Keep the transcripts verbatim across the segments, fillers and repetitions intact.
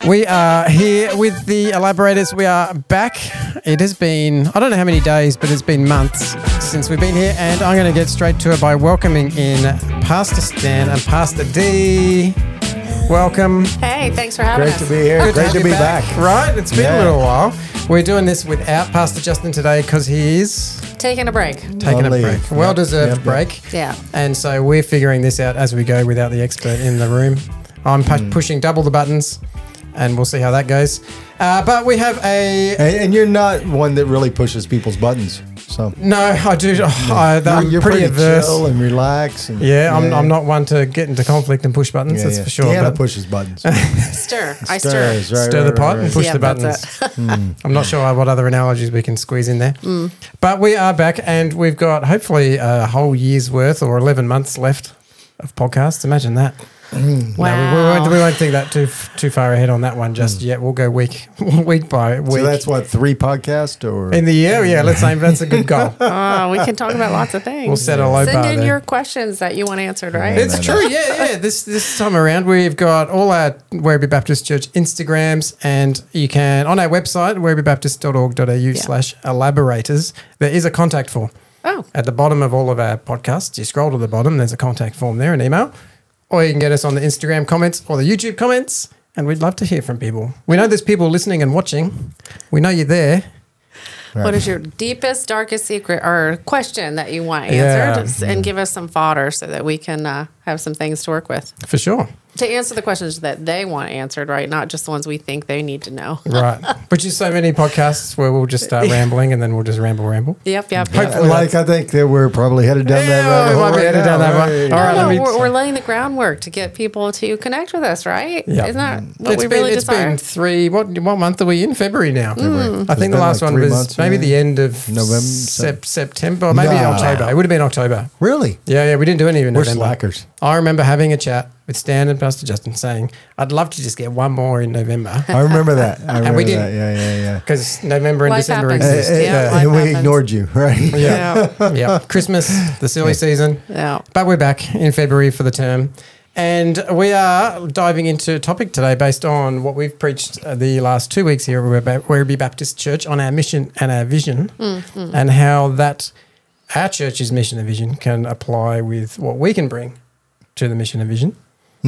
We are here with the elaborators. We are back. It has been, I don't know how many days, but it's been months since we've been here. And I'm going to get straight to it by welcoming in Pastor Stan and Pastor D. Welcome. Hey, thanks for having Great us. to be here. Good Great to, have be you back. Right? It's been Yeah. a little while. We're doing this without Pastor Justin today because he's Taking a break. taking On a leave. break. Yep. Well-deserved Yep. break. Yeah. And so we're figuring this out as we go without the expert in the room. I'm pu- Hmm. pushing double the buttons, and we'll see how that goes. Uh, but we have a... And, and you're not one that really pushes people's buttons. So No, I do. Oh, I, you're, I'm you're pretty, pretty, averse. chill and relax. And, Yeah, I'm, I'm not one to get into conflict and push buttons, Yeah, that's yeah. for sure. Deanna but pushes buttons. Stir. I stir. Stirs, right, stir right, the right, pot right. and push Yeah, the buttons. that's it. I'm not sure what other analogies we can squeeze in there. But we are back, and we've got hopefully a whole year's worth or eleven months left of podcasts. Imagine that. Wow. No, we, we, won't, we won't think that too too far ahead on that one just yet. We'll go week week by week. So that's what, three podcasts or? in the year, yeah, let's aim that's a good goal. Oh, we can talk about lots of things. We'll set a low Send bar in there. your questions that you want answered, right? It's no, true, yeah, yeah. This this time around, we've got all our Werribee Baptist Church Instagrams, and you can, on our website, werribee baptist dot org dot a u slash elaborators, there is a contact form. Oh, At the bottom of all of our podcasts, you scroll to the bottom, there's a contact form there, an email, or you can get us on the Instagram comments or the YouTube comments, and we'd love to hear from people. We know there's people listening and watching. We know you're there. what is your deepest, darkest secret or question that you want Yeah. answered? And give us some fodder so that we can uh, have some things to work with. For sure. To answer the questions that they want answered, right? Not just the ones we think they need to know. Right. Which is so many podcasts where we'll just start rambling and then we'll just ramble, ramble. Yep, yep. Yeah, yep. Hopefully like I think that we're probably headed down that Yeah, road. we might be headed down that one. All right, No, let me- we're, we're laying the groundwork to get people to connect with us, right? Yeah. Isn't that what It's we been, really it's desire? been three, what what month are we in? February now. February. I It's think the been last like one three was months, maybe yeah. the end of November, sep- September, or maybe Nah. October. It would have been October. Really? Yeah, yeah, we didn't do any in We're November. slackers. I remember having a chat with Stan and Pastor Justin saying, I'd love to just get one more in November I remember that. I remember we that. didn't. Yeah, yeah, yeah. because November and Life December happens. exist. Uh, uh, Yeah, uh, life and we happens. ignored you, right? Yeah, yeah. Christmas, the silly season. Yeah. But we're back in February for the term. And we are diving into a topic today based on what we've preached uh, the last two weeks here at Werribee Baptist Church on our mission and our vision, Mm-hmm. and how that our church's mission and vision can apply with what we can bring to the mission and vision.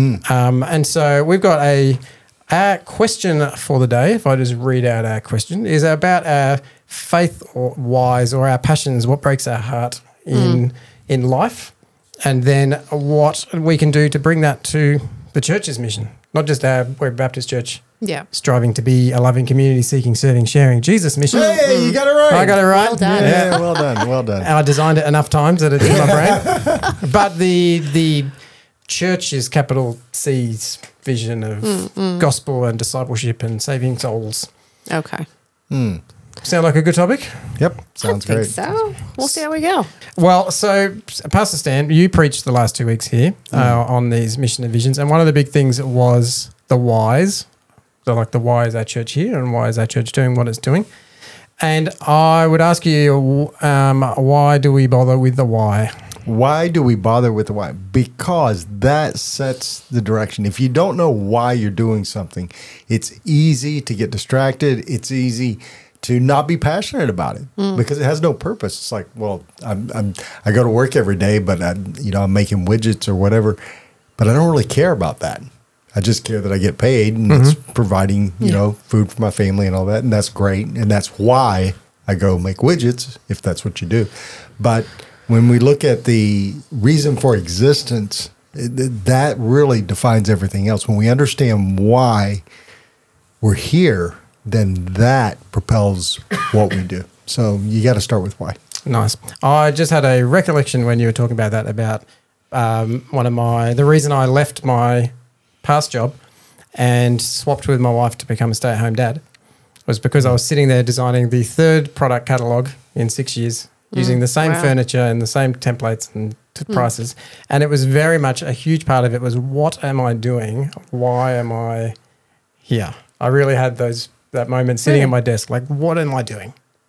Um, and so we've got a our question for the day. If I just read out our question, is about our faith or wise or our passions, what breaks our heart in in life, and then what we can do to bring that to the church's mission, not just our Werribee Baptist Church Yeah. striving to be a loving community, seeking, serving, sharing Jesus mission. Hey, you got it right. I got it right. Well done. Yeah, yeah, well done. Well done. I designed it enough times that it's in my brain. But the the church's capital C's vision of gospel and discipleship and saving souls. Okay. Sound like a good topic? Yep. Sounds I think great. so. We'll see how we go. Well, so Pastor Stan, you preached the last two weeks here uh, on these mission and visions, and one of the big things was the whys. So, like the why is our church here, and why is our church doing what it's doing? And I would ask you, um, why do we bother with the why? Why do we bother with the why? Because that sets the direction. If you don't know why you're doing something, it's easy to get distracted. It's easy to not be passionate about it because it has no purpose. It's like, well, I'm, I'm I go to work every day, but I, you know, I'm making widgets or whatever, but I don't really care about that. I just care that I get paid and it's providing, you know, food for my family and all that. And that's great. And that's why I go make widgets, if that's what you do. But when we look at the reason for existence, it, that really defines everything else. When we understand why we're here, then that propels what we do. So you got to start with why. Nice. I just had a recollection when you were talking about that, about um, one of my, the reason I left my past job and swapped with my wife to become a stay-at-home dad was because I was sitting there designing the third product catalogue in six years using the same wow. furniture and the same templates and t- prices. And it was very much a huge part of it was, what am I doing? Why am I here? I really had those that moment sitting at my desk, like, what am I doing?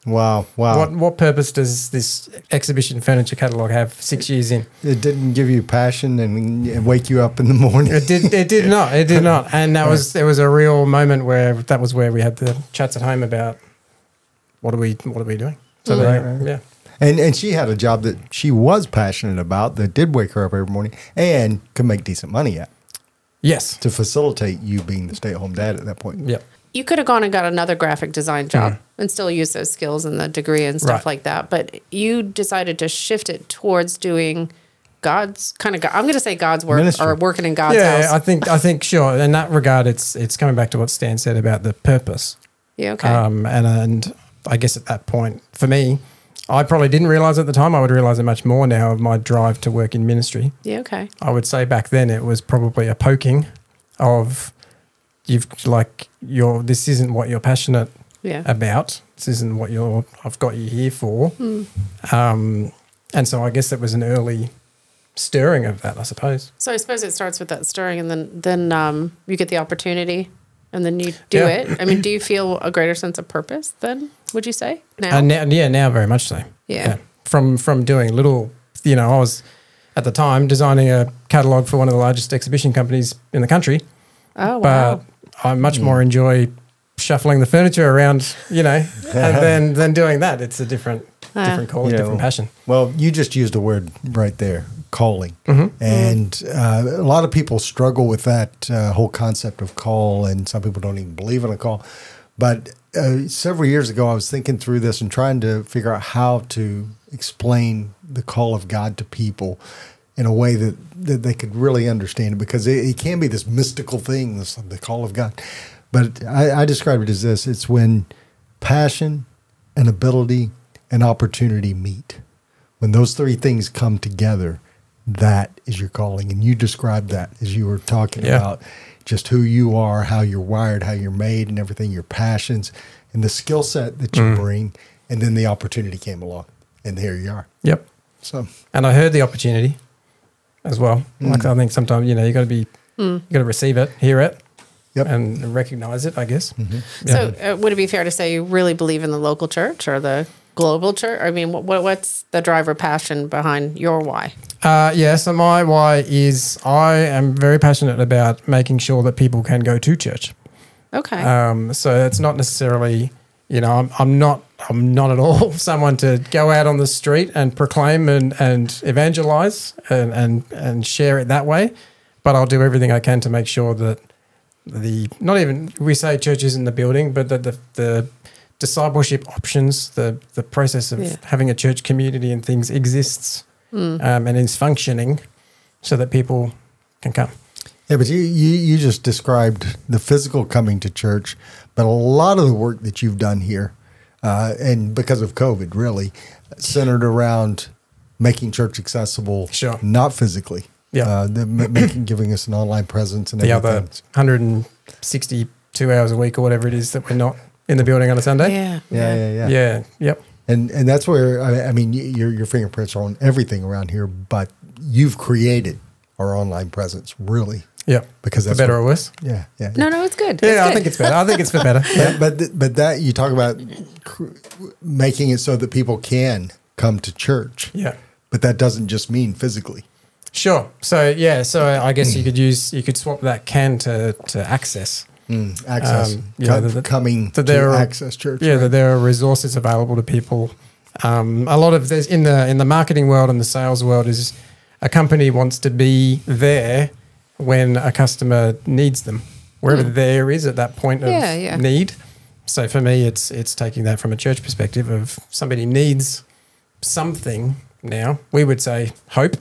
Wow, wow. What what purpose does this exhibition furniture catalog have six years in? It didn't give you passion and, and wake you up in the morning. It did. It did not. It did not. And that was there was a real moment where that was where we had the chats at home about what are we what are we doing. So Right, there, right. yeah, And and she had a job that she was passionate about that did wake her up every morning and could make decent money at yes, to facilitate you being the stay-at-home dad at that point. yeah, You could have gone and got another graphic design job and still use those skills and the degree and stuff Right. like that. But you decided to shift it towards doing God's kind of, I'm going to say God's work Ministry. or working in God's yeah. house. I think I think sure. In that regard, it's it's coming back to what Stan said about the purpose. yeah, okay. Um, and and I guess at that point, for me, I probably didn't realize at the time. I would realize it much more now of my drive to work in ministry. yeah, okay. I would say back then it was probably a poking of you've like you're this isn't what you're passionate Yeah. about. This isn't what you're I've got you here for. Hmm. Um, and so I guess that was an early stirring of that, I suppose. So I suppose it starts with that stirring and then, then um, you get the opportunity and then you do Yeah. it. I mean, do you feel a greater sense of purpose then, would you say? Now? And now, yeah, now very much so. Yeah. From from doing little, you know, I was at the time designing a catalogue for one of the largest exhibition companies in the country. oh, wow. But I much more enjoy shuffling the furniture around, you know, and then than doing that. It's a different Ah. different call, Yeah, different well- passion. Well, you just used a word right there, calling. Mm-hmm. And uh, a lot of people struggle with that uh, whole concept of call, and some people don't even believe in a call. But uh, several years ago, I was thinking through this and trying to figure out how to explain the call of God to people in a way that, that they could really understand it, because it, it can be this mystical thing, this, the call of God. But I, I describe it as this: it's when passion and ability and opportunity meet. When those three things come together, that is your calling. And you described that as you were talking Yeah. about just who you are, how you're wired, how you're made, and everything, your passions, and the skill set that you bring. And then the opportunity came along, and here you are. Yep. So, And I heard the opportunity as well. Like I think sometimes, you know, you got to be, you got to receive it, hear it, yep. and recognize it, I guess. So uh, would it be fair to say you really believe in the local church or the global church? I mean, what, what's the driver passion behind your why? Uh, yeah, so my why is I am very passionate about making sure that people can go to church. Okay. Um, so it's not necessarily, you know, I'm, I'm not, I'm not at all someone to go out on the street and proclaim and, and evangelize and, and, and share it that way. But I'll do everything I can to make sure that the, not even, we say church is in the building, but that the, the discipleship options, the, the process of Yeah. having a church community and things exists um, and is functioning so that people can come. Yeah, but you, you you just described the physical coming to church, but a lot of the work that you've done here, uh, and because of COVID, really centered around making church accessible, Sure. not physically. Yeah. uh, the, ma- making giving us an online presence and The everything. other one hundred sixty-two hours a week or whatever it is that we're not in the building on a Sunday. yeah. Yeah, yeah, yeah. Yeah. Yep. And and that's where I, I mean y- your your fingerprints are on everything around here, but you've created our online presence, really, Yep. because For that's better what- or worse. Yeah, yeah. No, no, it's good. Yeah, It's I good. think it's better. I think it's for better. But but, th- but that you talk about cr- making it so that people can come to church. Yeah. But that doesn't just mean physically. Sure. So yeah. So I guess you could use you could swap that can to to access. Mm, access, Um, you Co- know, the- coming that to there are- access church. Yeah, right? that there are resources available to people. Um, a lot of there's in the in the marketing world and the sales world is a company wants to be there when a customer needs them, wherever there is at that point of Yeah, yeah. need. So for me, it's it's taking that from a church perspective of somebody needs something now. We would say hope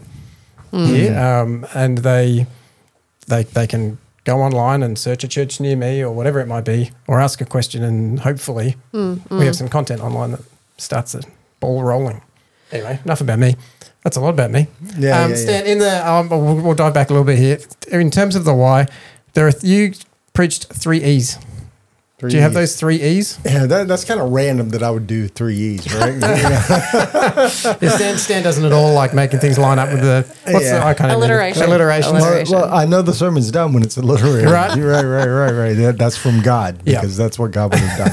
here, um, and they they they can go online and search a church near me or whatever it might be, or ask a question, and hopefully we have some content online that starts the ball rolling. Anyway, enough about me. That's a lot about me. Yeah, um, yeah, Stan, in the um, we'll, we'll dive back a little bit here. In terms of the why, there are you preached three E's. Three Do you have E's. those three E's? Yeah, that, that's kind of random that I would do three E's, right? You know? Yeah, Stan, Stan doesn't at all like making things line up with the what's Yeah. the I can't even- Alliteration. Alliteration. Alliteration. Well, well, I know the sermon's done when it's alliterated. Right. right, right, right, right, right. That, that's from God, Yeah. because that's what God would have done.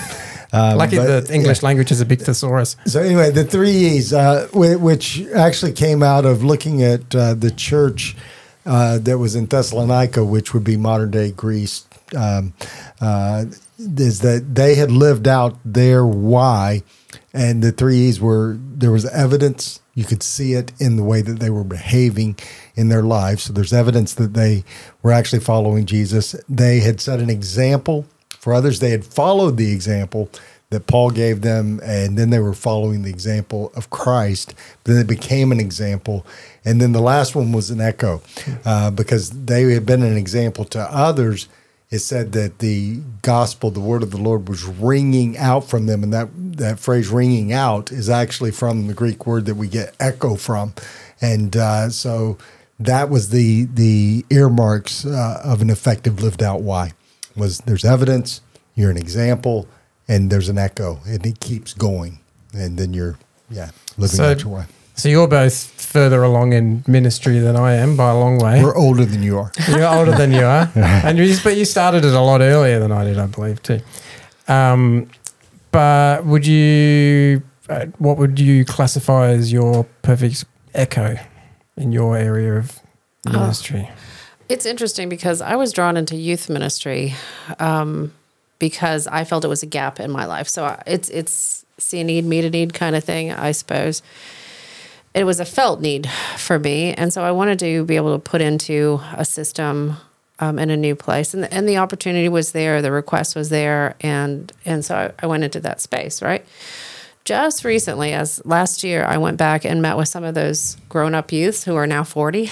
Um, Lucky but, the English yeah. language is a big thesaurus. So anyway, the three E's, uh, whi- which actually came out of looking at uh, the church uh, that was in Thessalonica, which would be modern day Greece, um, uh, is that they had lived out their why, and the three E's were there was evidence. You could see it in the way that they were behaving in their lives. So there's evidence that they were actually following Jesus. They had set an example for others. They had followed the example that Paul gave them, and then they were following the example of Christ. Then it became an example. And then the last one was an echo, uh, because they had been an example to others. It said that the gospel, the word of the Lord, was ringing out from them. And that, that phrase ringing out is actually from the Greek word that we get echo from. And uh, so that was the the earmarks uh, of an effective lived out why. Was there's evidence, you're an example, and there's an echo, and it keeps going. And then you're, yeah, living So- out your way. So you're both further along in ministry than I am by a long way. We're older than you are. You're older than you are, and you, but you started it a lot earlier than I did, I believe, too. Um, but would you, uh, what would you classify as your perfect echo in your area of ministry? It's interesting because I was drawn into youth ministry um, because I felt it was a gap in my life. So I- it's it's see a need, meet a need kind of thing, I suppose. It was a felt need for me, and so I wanted to be able to put into a system um, in a new place, and the, and the opportunity was there, the request was there, and and so I, I went into that space, right? Just recently, as last year, I went back and met with some of those grown-up youths who are now forty.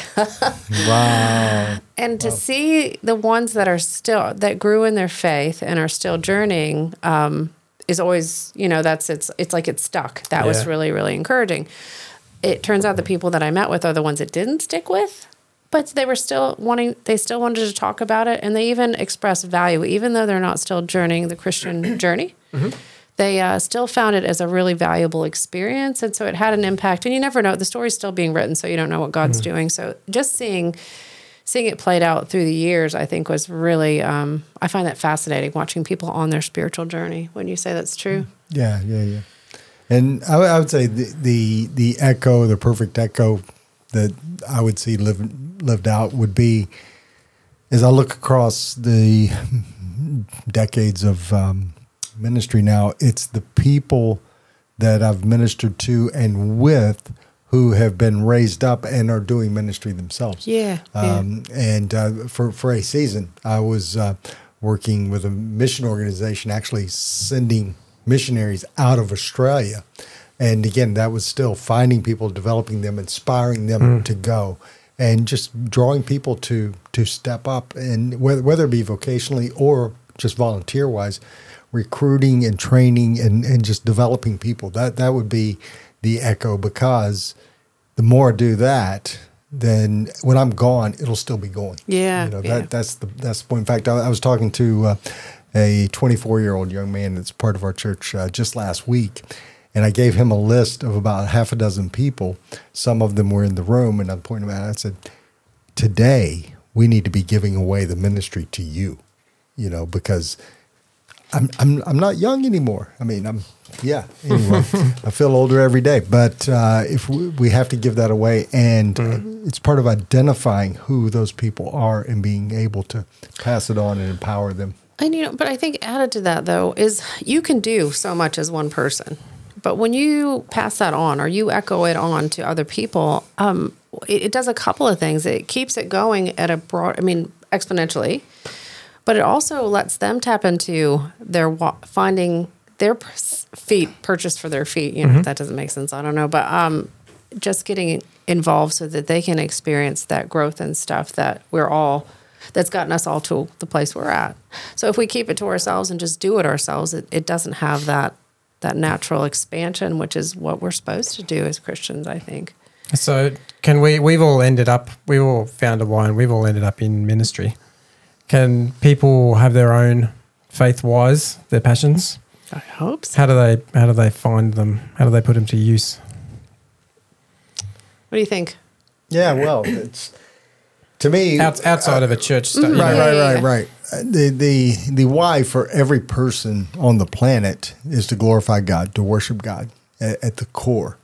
Wow. And to see the ones that are still, that grew in their faith and are still journeying um, is always, you know, that's, it's, it's like it's stuck. That was Yeah. really, really encouraging. It turns out the people that I met with are the ones it didn't stick with, but they were still wanting, they still wanted to talk about it. And they even expressed value, even though they're not still journeying the Christian journey. They uh, still found it as a really valuable experience. And so it had an impact. And you never know, the story's still being written, so you don't know what God's doing. So just seeing seeing it played out through the years, I think was really, um, I find that fascinating, watching people on their spiritual journey. When you say that's true. Yeah, yeah, yeah. And I, would- I would say the, the the echo, the perfect echo that I would see lived lived out would be, as I look across the decades of um, ministry now, it's the people that I've ministered to and with who have been raised up and are doing ministry themselves. Yeah. Um, and uh, for, for a season, I was uh, working with a mission organization, actually sending missionaries out of Australia. And again, that was still finding people, developing them, inspiring them to go, and just drawing people to to step up, and whether, whether it be vocationally or just volunteer-wise, recruiting and training and, and just developing people. That that would be the echo, because the more I do that, then when I'm gone, it'll still be going. Yeah, you know, yeah. that that's the that's the point. In fact, I, I was talking to uh, a twenty-four-year-old young man that's part of our church uh, just last week, and I gave him a list of about half a dozen people. Some of them were in the room, and I'm pointing them out. I said, "Today we need to be giving away the ministry to you, you know, because I'm I'm I'm not young anymore. I mean, I'm yeah. Anyway, I feel older every day. But uh, if we, we have to give that away, and mm-hmm. it's part of identifying who those people are and being able to pass it on and empower them. And you know, but I think added to that though is you can do so much as one person, but when you pass that on or you echo it on to other people, um, it, it does a couple of things. It keeps it going at a broad, I mean, exponentially. But it also lets them tap into their wa- finding their p- feet purchased for their feet. You know, mm-hmm. that doesn't make sense. I don't know. But um, just getting involved so that they can experience that growth and stuff that we're all, that's gotten us all to the place we're at. So if we keep it to ourselves and just do it ourselves, it, it doesn't have that that natural expansion, which is what we're supposed to do as Christians, I think. So can we, we've all ended up, we've all found a why, and we've all ended up in ministry. Can people have their own faith-wise, their passions? I hope so. How do they how do they find them? How do they put them to use? What do you think? Yeah, well, it's to me Out, outside uh, of a church study. right, Yeah, right, yeah, right, yeah. right. the the the why for every person on the planet is to glorify God, to worship God at, at the core.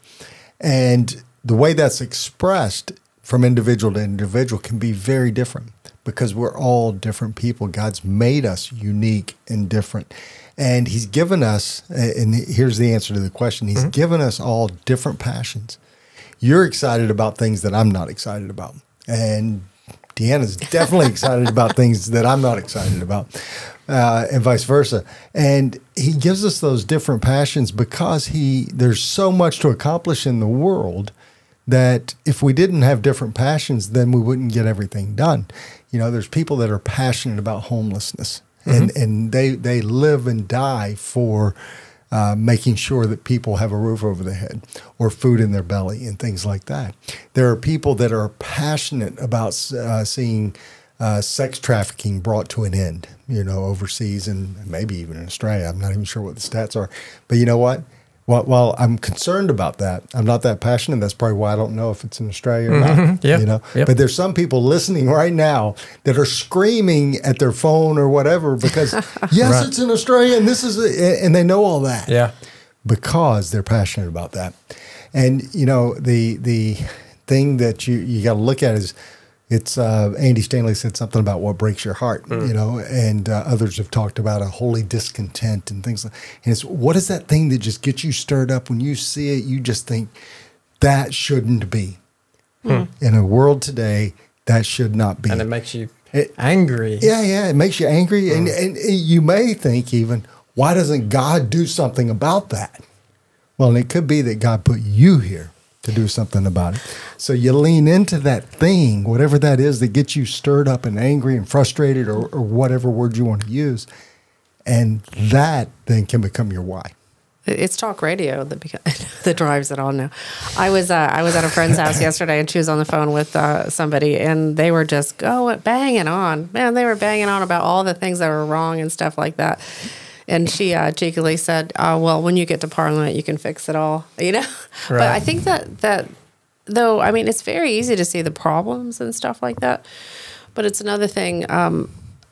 And the way that's expressed from individual to individual can be very different because we're all different people. God's made us unique and different. And he's given us, and here's the answer to the question, he's mm-hmm. given us all different passions. You're excited about things that I'm not excited about. And Deanna's definitely excited about things that I'm not excited about, uh, and vice versa. And he gives us those different passions because he there's so much to accomplish in the world that if we didn't have different passions, then we wouldn't get everything done. You know, there's people that are passionate about homelessness, and, mm-hmm. and they, they live and die for uh, making sure that people have a roof over their head or food in their belly and things like that. There are people that are passionate about uh, seeing uh, sex trafficking brought to an end, you know, overseas and maybe even in Australia. I'm not even sure what the stats are. But you know what? While, while I'm concerned about that, I'm not that passionate. That's probably why I don't know if it's in Australia or mm-hmm. not. Yep. You know, yep. But there's some people listening right now that are screaming at their phone or whatever because yes, right. it's in Australia and this is, a, and they know all that. Yeah, because they're passionate about that. And you know, the the thing that you you got to look at is. It's uh, Andy Stanley said something about what breaks your heart, mm. you know, and uh, others have talked about a holy discontent and things like. And it's what is that thing that just gets you stirred up when you see it? You just think that shouldn't be mm. in a world today. That should not be, and it makes you it, angry. Yeah, yeah, it makes you angry, mm. and and you may think even why doesn't God do something about that? Well, and it could be that God put you here to do something about it. So you lean into that thing, whatever that is that gets you stirred up and angry and frustrated or, or whatever word you want to use. And that then can become your why. It's talk radio that, beca- that drives it all now. I was uh, I was at a friend's house yesterday and she was on the phone with uh, somebody and they were just going, banging on. Man, they were banging on about all the things that were wrong and stuff like that. And she uh, cheekily said, oh, well, when you get to Parliament, you can fix it all, you know? Right. But I think that, that, though, I mean, it's very easy to see the problems and stuff like that. But it's another thing um,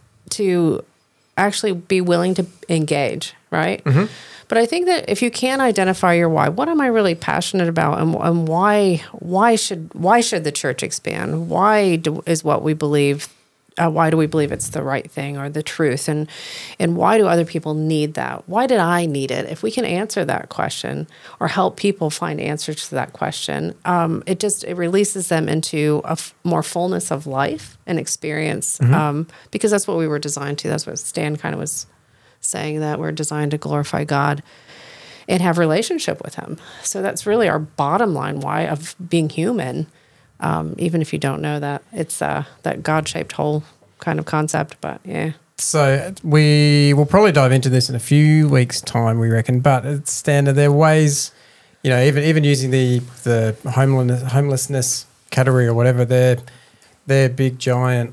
to actually be willing to engage, right? Mm-hmm. But I think that if you can identify your why, what am I really passionate about, and, and why why should why should the church expand? Why do, is what we believe Uh, why do we believe it's the right thing or the truth? And and why do other people need that? Why did I need it? If we can answer that question or help people find answers to that question, um, it just it releases them into a f- more fullness of life and experience mm-hmm. um, because that's what we were designed to. That's what Stan kind of was saying, that we're designed to glorify God and have relationship with him. So that's really our bottom line why of being human. Um, even if you don't know that, it's uh, that God-shaped hole kind of concept, but yeah. So we will probably dive into this in a few weeks' time, we reckon, but it's standard. There are ways, you know, even even using the the homelessness, homelessness category or whatever, they're, they're big, giant,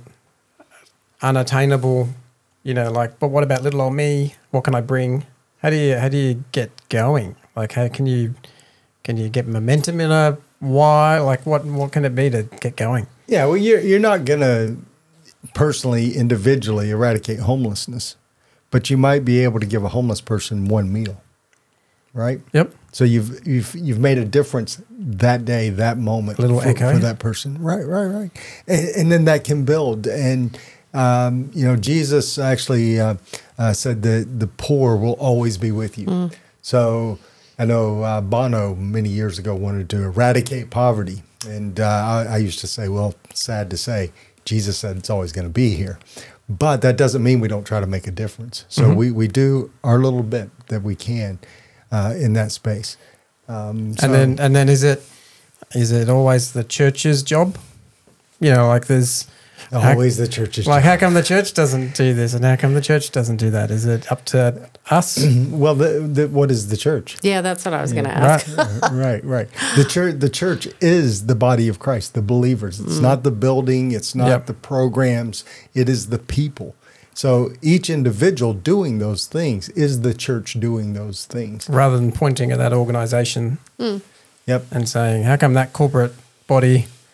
unattainable, you know, like, but what about little old me? What can I bring? How do you how do you get going? Like, how can you can you get momentum in a why? Like, what what can it be to get going? Yeah, well, you're you're not gonna personally, individually eradicate homelessness, but you might be able to give a homeless person one meal, right? Yep. So you've you've you've made a difference that day, that moment, a little for, echo for that person, right, right, right, and, and then that can build. And um, you know, Jesus actually uh, uh, said that the poor will always be with you. Mm. So. I know uh, Bono many years ago wanted to eradicate poverty. And uh, I, I used to say, well, sad to say, Jesus said it's always going to be here. But that doesn't mean we don't try to make a difference. So mm-hmm. we, we do our little bit that we can uh, in that space. Um, so, and then and then is it is it always the church's job? You know, like there's... Always how, the church's like, job. how come the church doesn't do this and how come the church doesn't do that? Is it up to us? Well, the, the, what is the church? Yeah, that's what I was yeah. going to ask. Right, right, right. The church, the church is the body of Christ, the believers. It's mm. not the building. It's not yep. the programs. It is the people. So each individual doing those things is the church doing those things. Rather than pointing at that organization mm. yep. and saying, how come that corporate body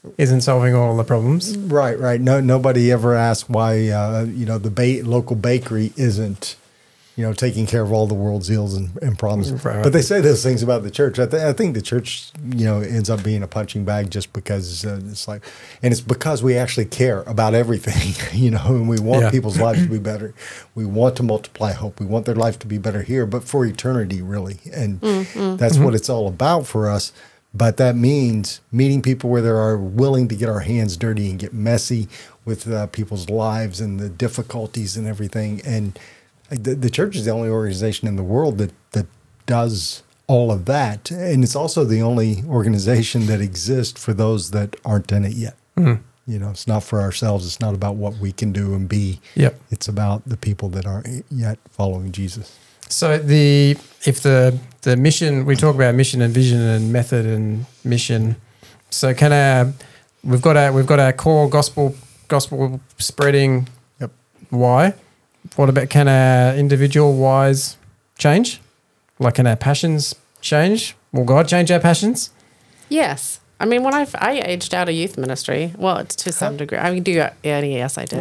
isn't solving all the problems. Right, right. No, nobody ever asked why uh, you know the ba- local bakery isn't, you know, taking care of all the world's ills and, and problems. Right. But they say those things about the church. I, th- I think the church, you know, ends up being a punching bag just because uh, it's like, and it's because we actually care about everything, you know, and we want Yeah. people's lives to be better. We want to multiply hope. We want their life to be better here, but for eternity, really. And Mm-hmm. that's what it's all about for us. But that means meeting people where they are willing to get our hands dirty and get messy with uh, people's lives and the difficulties and everything. And the, the church is the only organization in the world that, that does all of that. And it's also the only organization that exists for those that aren't in it yet. Mm. You know, it's not for ourselves. It's not about what we can do and be. Yep. It's about the people that aren't yet following Jesus. So the if the the mission, we talk about mission and vision and method and mission. So can our we've got our we've got our core gospel gospel spreading Yep. why. What about, can our individual whys change? Like, can our passions change? Will God change our passions? Yes. I mean, when I I aged out of youth ministry, well, it's to some degree. I mean, do yeah, yes, I did.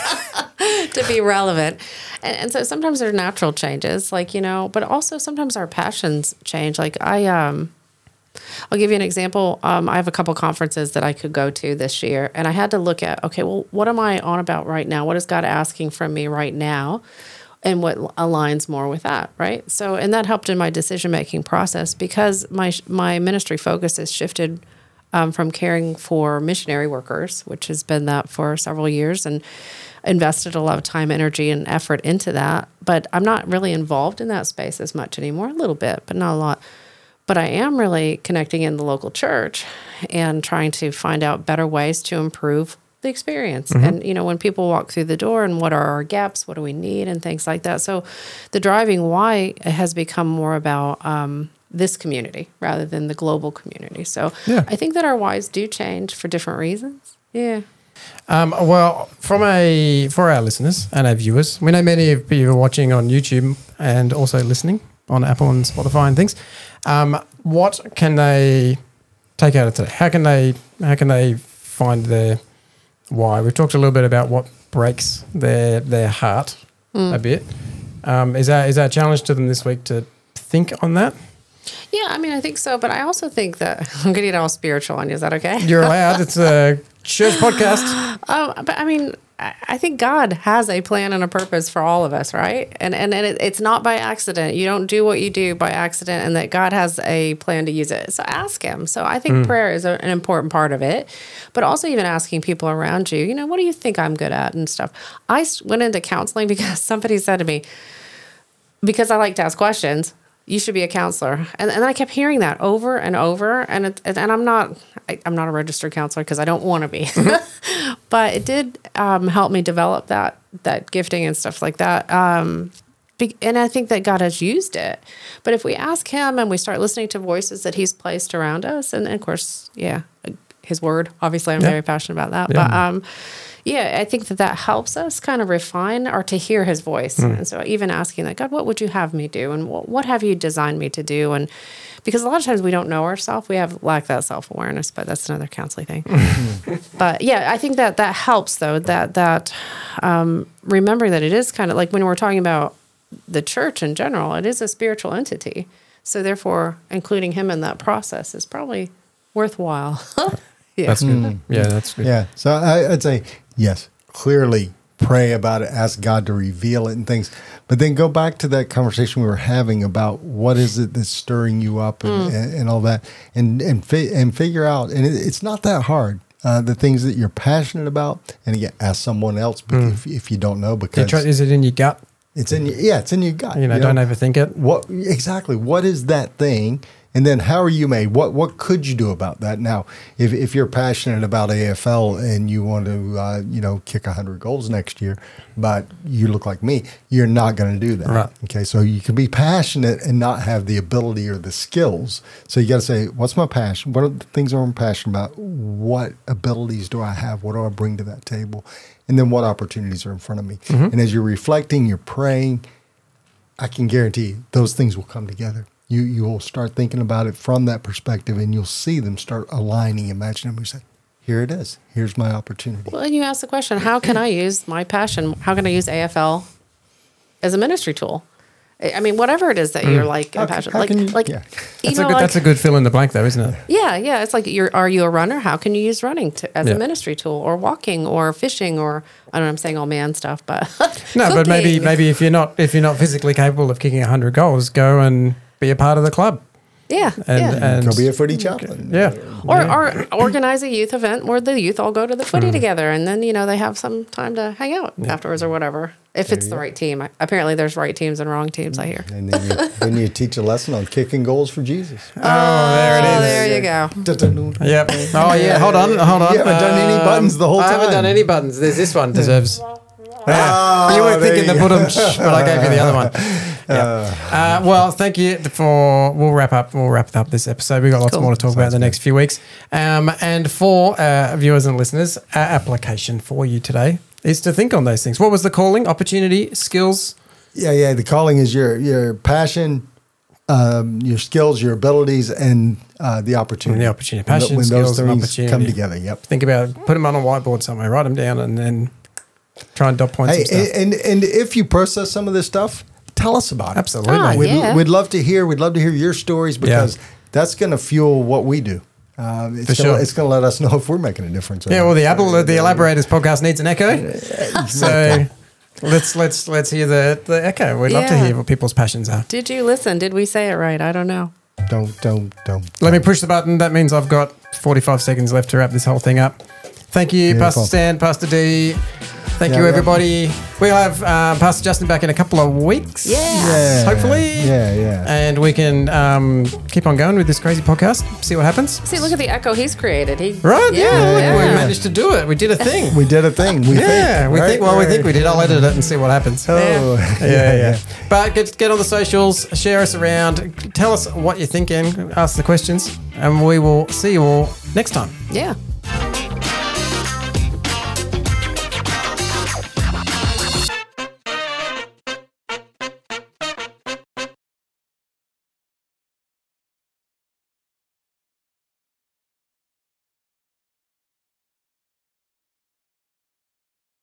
To be relevant. And, and so sometimes there are natural changes, like, you know, but also sometimes our passions change. Like I, um, I'll give you an example. Um, I have a couple conferences that I could go to this year, and I had to look at, okay, well, what am I on about right now? What is God asking from me right now? And what aligns more with that, right? So, and that helped in my decision-making process because my my ministry focus has shifted um, from caring for missionary workers, which has been that for several years, and invested a lot of time, energy, and effort into that. But I'm not really involved in that space as much anymore, a little bit, but not a lot. But I am really connecting in the local church and trying to find out better ways to improve the experience. Mm-hmm. And, you know, when people walk through the door and what are our gaps, what do we need, and things like that. So the driving why has become more about um, this community rather than the global community. So Yeah. I think that our whys do change for different reasons. Yeah. Um, well, from a for our listeners and our viewers, we know many of you are watching on YouTube and also listening on Apple and Spotify and things. Um, what can they take out of today? How can they how can they find their why? We've talked a little bit about what breaks their their heart mm. a bit. Um, is that is that a challenge to them this week to think on that? Yeah, I mean, I think so. But I also think that I'm going to get all spiritual on you. Is that okay? You're allowed. It's a church podcast. Um, but I mean, I, I think God has a plan and a purpose for all of us, right? And and, and it, it's not by accident. You don't do what you do by accident, and that God has a plan to use it. So ask Him. So I think mm. prayer is a, an important part of it, but also even asking people around you, you know, what do you think I'm good at and stuff. I went into counseling because somebody said to me, because I like to ask questions, you should be a counselor. And and I kept hearing that over and over. And it, and I'm not I, I'm not a registered counselor because I don't want to be. But it did um, help me develop that that gifting and stuff like that. Um, be, and I think that God has used it. But if we ask Him and we start listening to voices that He's placed around us, and, and of course, yeah, His Word, obviously I'm yeah. very passionate about that. Yeah. But um, yeah, I think that that helps us kind of refine or to hear His voice. Mm. And so even asking that, God, what would you have me do? And what, what have you designed me to do? And because a lot of times we don't know ourselves, we have lack that self-awareness, but that's another counseling thing. But yeah, I think that that helps though, that, that um, remembering that it is kind of like when we're talking about the church in general, it is a spiritual entity. So therefore, including Him in that process is probably worthwhile. Yeah. That's good. Mm. Yeah, that's good. Yeah. So I, I'd say, yes, clearly pray about it, ask God to reveal it and things. But then go back to that conversation we were having about what is it that's stirring you up and, mm. and, and all that. And and, fi- and figure out, and it, it's not that hard, uh, the things that you're passionate about. And again, ask someone else mm. if, if you don't know. Because try, is it in your gut? It's in your, yeah, it's in your gut. You know, you don't know, overthink it. What exactly? What is that thing? And then how are you made? What what could you do about that? Now, if if you're passionate about A F L and you want to, uh, you know, kick one hundred goals next year, but you look like me, you're not going to do that. Right. Okay, so you can be passionate and not have the ability or the skills. So you got to say, what's my passion? What are the things I'm passionate about? What abilities do I have? What do I bring to that table? And then what opportunities are in front of me? Mm-hmm. And as you're reflecting, you're praying, I can guarantee you, those things will come together. You you will start thinking about it from that perspective, and you'll see them start aligning and matching them. You say, here it is. Here's my opportunity. Well, and you ask the question, how can I use my passion? How can I use A F L as a ministry tool? I mean, whatever it is that you're like How- passionate, how like, can you- like, yeah. you That's know, a good. like, That's a good fill in the blank, though, isn't it? yeah, yeah. It's like you're, are you a runner? How can you use running to, as Yeah. a ministry tool, or walking, or fishing, or I don't know. I'm saying all man stuff, but No, but maybe cooking. maybe if you're not if you're not physically capable of kicking hundred goals, go and be a part of the club. yeah, And, yeah. and Go be a footy chaplain. yeah. Or, or organize a youth event where the youth all go to the footy Mm. together, and then you know they have some time to hang out afterwards or whatever. If it's the right team, apparently there's right teams and wrong teams. I hear. And then you, then you teach a lesson on kicking goals for Jesus. Oh, there it Oh, is. there you go. Yep. Oh yeah. Hold on. Hold on. You haven't done any buttons the whole I haven't time. done any buttons. There's this one deserves. Ah, you were there thinking the you go. bottom, but I gave you the other one. Yeah. Uh, well, thank you for. We'll wrap up. We'll wrap up this episode. We've got lots Cool. more to talk about in the next few weeks. Um, and for uh, viewers and listeners, our application for you today is to think on those things. What was the calling? Opportunity, skills. Yeah, yeah. The calling is your your passion, um, your skills, your abilities, and uh, the opportunity. The opportunity. When Passion, when skills, those and things opportunity. come together. Yep. Think about it. Put them on a whiteboard somewhere. Write them down, and then try and dot points Hey, some stuff. and, and and if you process some of this stuff, tell us about it. Absolutely. Ah, We'd, yeah. we'd love to hear. We'd love to hear your stories because that's going to fuel what we do. Um, it's For gonna, sure. It's going to let us know if we're making a difference. or Yeah, not. well, the Apple, the Elaborators podcast needs an echo. So let's let's let's hear the, the echo. We'd love to Yeah. hear what people's passions are. Did you listen? Did we say it right? I don't know. Don't don't don't. Let me push the button. That means I've got forty-five seconds left to wrap this whole thing up. Thank you, Beautiful. Pastor Stan, Pastor D. Thank Yeah, you, yeah. everybody. We'll have um, Pastor Justin back in a couple of weeks. Yeah. Yeah, Hopefully. Yeah, yeah. And we can um, keep on going with this crazy podcast, see what happens. See, look at the echo he's created. He Right? Yeah. Yeah, look, We yeah. managed to do it. We did a thing. We did a thing. We yeah. think, we right? think, well, we Right. think we did. I'll edit it and see what happens. Oh, Yeah, yeah. But get, get on the socials, share us around, tell us what you're thinking, ask the questions, and we will see you all next time. yeah.